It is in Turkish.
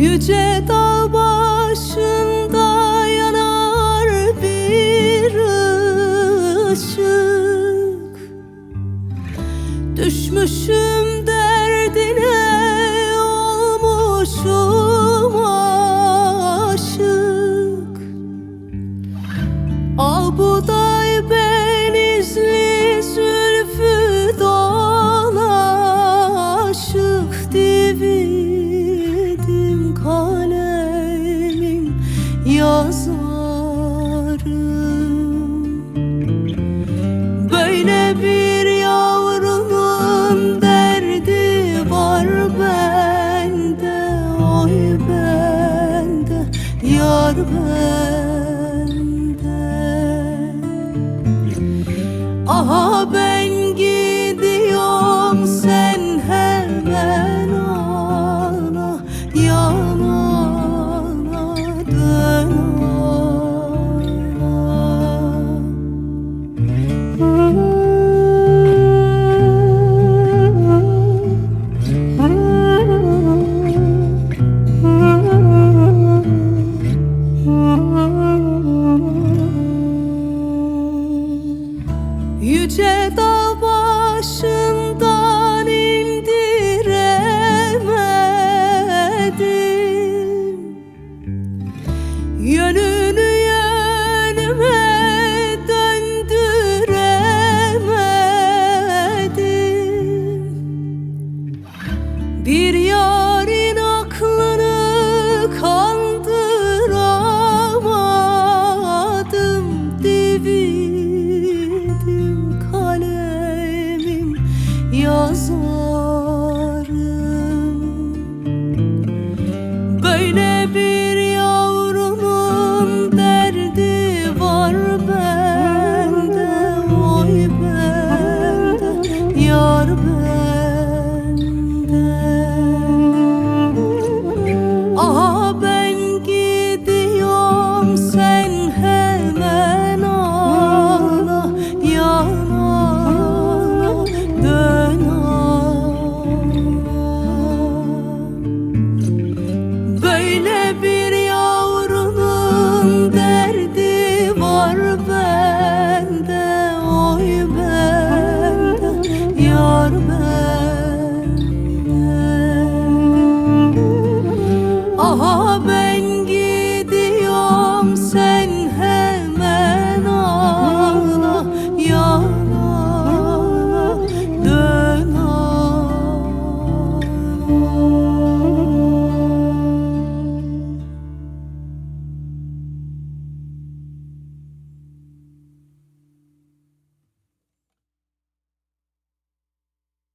Yüce dağ başında yanar bir ışık. Düşmüşüm derdine, olmuşum aşık. Al buday benizli zülfü dolaşık dividim kalemim yazarım. Böyle bir yavrunun derdi var bende, oy bende, yar bende. Aha ben gidiyorum, sen hemen ana, yanana dön Yüce dağ başından indiremedim, yönünü yönüme döndüremedim. Bir yarın aklını kandıramadım, dividim kalemim yazarım. Böyle bir yavrunun derdi var bende, oy bende, yar bende. Aha ben gidiyorum, sen hemen ana, yanana dön Böyle bir yavrunun derdi var bende, oy bende, yar bende.